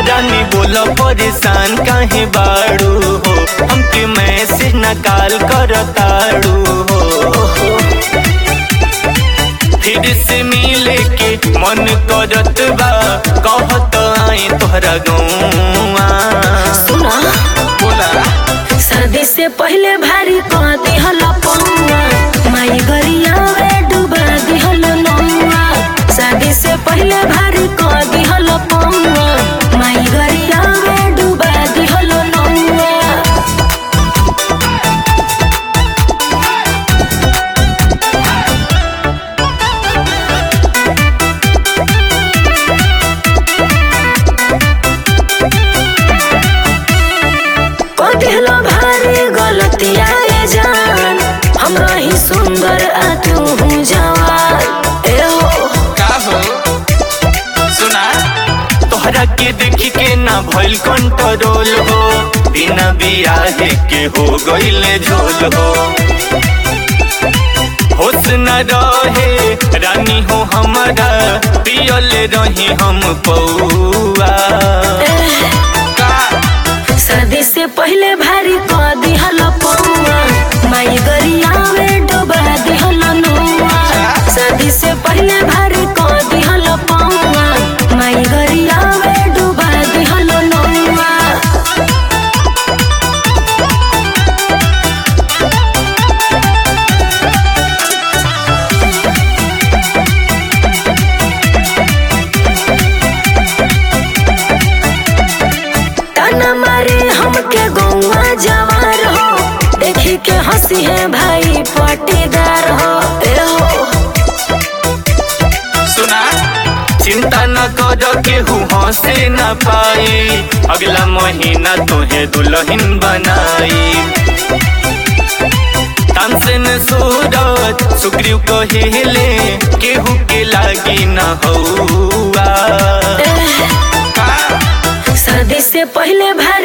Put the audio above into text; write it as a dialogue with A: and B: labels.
A: रानी बोला परेशान काहे बाड़ू हो, हमके मैसेज न कॉल करताड़ू हो। फिर से मिले के मन करत बा, कहत आई तोहरा गौआ।
B: सुना
A: बोला
B: शादी से पहले भारी कह दिहल पौआ, माई गरिया में डुबा दिहल नौआ। शादी से पहले भारी कह दिहल पौआ, माई गरिया में डुबा दिहल नौआ। दिहलो भारी गलतिया रे जान, हमरा ही सुंदर आ तू हूँ जवान। ए हो
A: का हो सुना, तोहरा के देखी के ना भइल कंट्रोल हो, बिना बियाहे के हो गइले झोल हो। होश न रहे रानी हो हमारा, पियल रही हम पौआ।
B: शादी से पहले भारी कह दिहल पौआ, माई गरिया में डुबा दिहल नौआ। शादी से पहले भारी कह दिहल पौआ, माई गरिया में डुबा दिहल नौआ। ताना मारे हमके गौवा जवार हो, देखी के हंसी है भाई पटीदार हो। ए हो
A: सुना चिंता न कर केहू हंसे न पाई, अगला महीना तुहे दुल्हन बनाई। तानसेन सूरज सुग्रीव कहिले, केहू के लागी न हौआ।
B: शादी से पहले भाई